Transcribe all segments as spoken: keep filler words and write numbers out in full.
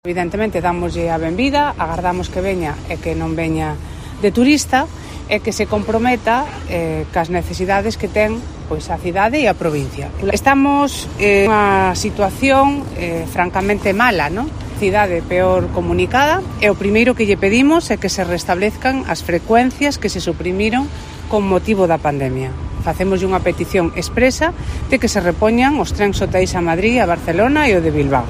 Evidentemente, dámoslle a benvida, agardamos que veña e que non veña de turista e que se comprometa eh, cas necesidades que ten pois, a cidade e a provincia. Estamos en unha situación eh, francamente mala, non? Cidade peor comunicada e o primeiro que lle pedimos é que se restablezcan as frecuencias que se suprimiron con motivo da pandemia. Facemos unha petición expresa de que se repoñan os trens hotéis a Madrid, a Barcelona e o de Bilbao.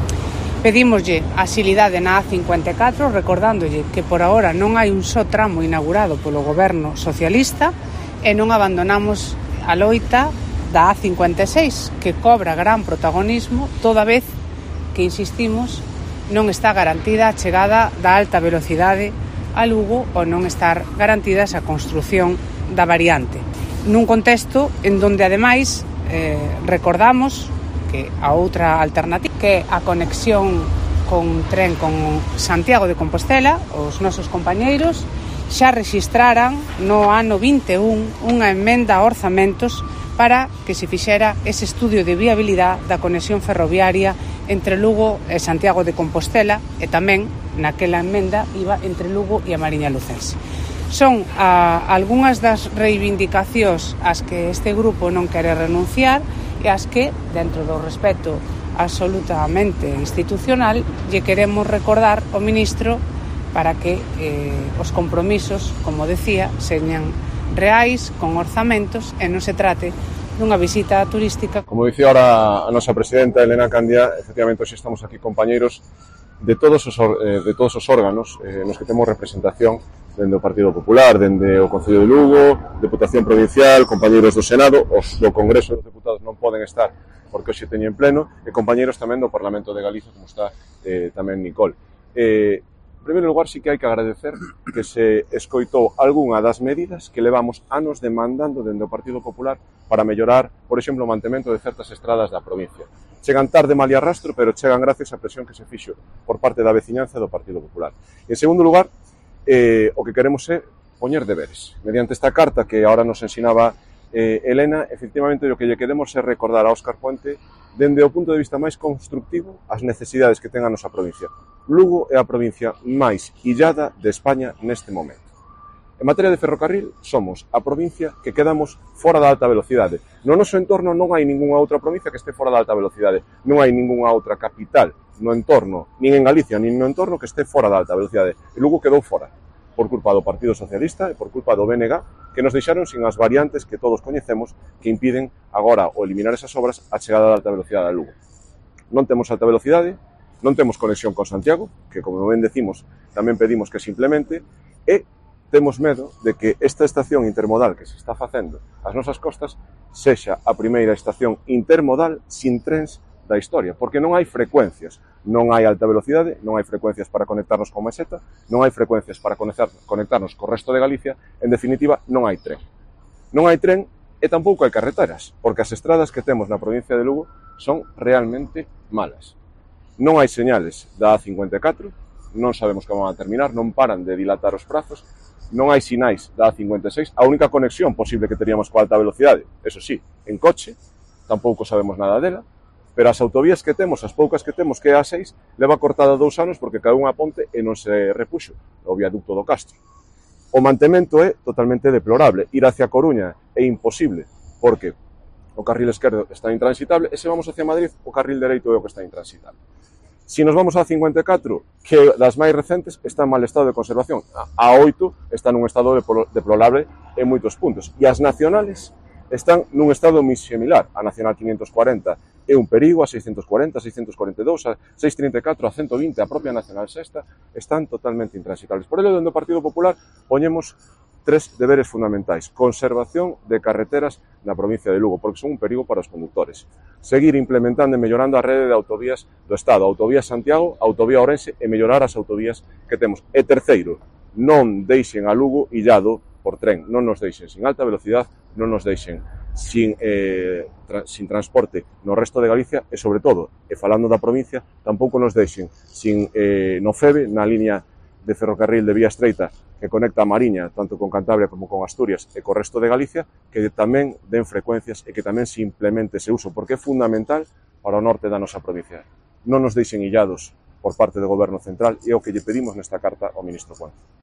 Pedímoslle axilidade na A cincuenta e catro, recordándolle que por ahora non hai un só tramo inaugurado polo goberno socialista e non abandonamos a loita da A cincuenta e seis, que cobra gran protagonismo toda vez que, insistimos, non está garantida a chegada da alta velocidade a Lugo ou non estar garantida esa construción da variante. Nun contexto en donde, ademais, eh, recordamos que a outra alternativa, que é a conexión con tren con Santiago de Compostela, os nosos compañeiros xa rexistraran no ano vinte e un unha emenda a orzamentos para que se fixera ese estudio de viabilidade da conexión ferroviaria entre Lugo e Santiago de Compostela e tamén naquela emenda iba entre Lugo e a Mariña Lucense. Son a, algunhas das reivindicacións ás que este grupo non quere renunciar e as que, dentro do respeto absolutamente institucional, lle queremos recordar ao ministro para que eh, os compromisos, como decía, señan reais, con orzamentos, e non se trate dunha visita turística. Como dicía ahora a nosa presidenta Elena Candia, efectivamente hoxe estamos aquí compañeiros de todos os, eh, de todos os órganos eh, nos que temos representación dende o Partido Popular, dende o Concello de Lugo, Deputación Provincial, compañeiros do Senado, os do Congreso dos Deputados non poden estar porque hoxe teñen pleno, e compañeiros tamén do Parlamento de Galicia, como está eh, tamén Nicole. Eh, en primeiro lugar, sí que hai que agradecer que se escoitou algunha das medidas que levamos anos demandando dende o Partido Popular para mellorar, por exemplo, o mantemento de certas estradas da provincia. Chegan tarde, mal e arrastro, pero chegan gracias á presión que se fixo por parte da veciñanza do Partido Popular. E, en segundo lugar, eh, o que queremos é poñer deberes. Mediante esta carta que ahora nos ensinaba eh, Elena, efectivamente, o que lle queremos é recordar a Óscar Puente dende o punto de vista máis constructivo as necesidades que ten a nosa provincia. Lugo é a provincia máis illada de España neste momento. En materia de ferrocarril, somos a provincia que quedamos fora da alta velocidade. No noso entorno non hai ningunha outra provincia que este fora da alta velocidade. Non hai ningunha outra capital no entorno, nin en Galicia, nin no entorno que este fora da alta velocidade. E Lugo quedou fora, por culpa do Partido Socialista e por culpa do B N G, que nos deixaron sin as variantes que todos coñecemos que impiden agora o eliminar esas obras a chegada da alta velocidade a Lugo. Non temos alta velocidade, non temos conexión con Santiago, que, como ben decimos, tamén pedimos que se implemente, e temos medo de que esta estación intermodal que se está facendo ás nosas costas sexa a primeira estación intermodal sin trens da historia, porque non hai frecuencias, non hai alta velocidade, non hai frecuencias para conectarnos con Meseta, non hai frecuencias para conectar, conectarnos co resto de Galicia, en definitiva, non hai tren. Non hai tren e tampouco hai carreteras, porque as estradas que temos na provincia de Lugo son realmente malas. Non hai señales da A cincuenta e catro, non sabemos como van a terminar, non paran de dilatar os prazos, non hai sinais da A cincuenta e seis, a única conexión posible que teríamos coa alta velocidade, eso sí, en coche, tampouco sabemos nada dela, pero as autovías que temos, as poucas que temos, que é a seis, leva cortada dous anos porque caeu unha ponte e non se repuxo o viaducto do Castro. O mantemento é totalmente deplorable. Ir hacia Coruña é imposible porque o carril esquerdo está intransitable e se vamos hacia Madrid, o carril dereito é o que está intransitable. Si nos vamos a cincuenta e catro, que das máis recentes está en mal estado de conservación. A oito está nun estado deplorable en moitos puntos. E as nacionales están nun estado moi similar. A Nacional quinhentos cuarenta é un perigo, a seiscentos cuarenta, a seiscentos cuarenta e dous, a seiscentos trinta e catro, a ciento vinte, a propia Nacional Sexta, están totalmente intransitables. Por ello, dentro do Partido Popular, poñemos tres deberes fundamentais. Conservación de carreteras na provincia de Lugo, porque son un perigo para os condutores. Seguir implementando e mellorando a rede de autovías do Estado, autovía Santiago, autovía Ourense e mellorar as autovías que temos. E terceiro, non deixen a Lugo illado por tren, non nos deixen sin alta velocidade, non nos deixen sin, eh, tra sin transporte no resto de Galicia e, sobre todo, e falando da provincia, tampouco nos deixen sin eh, no FEBE, na línea de ferrocarril de vía estreita que conecta a Mariña, tanto con Cantabria como con Asturias e co resto de Galicia, que tamén den frecuencias e que tamén se implemente ese uso, porque é fundamental para o norte da nosa provincia. Non nos deixen illados por parte do Goberno Central e o que lle pedimos nesta carta ao ministro Puente.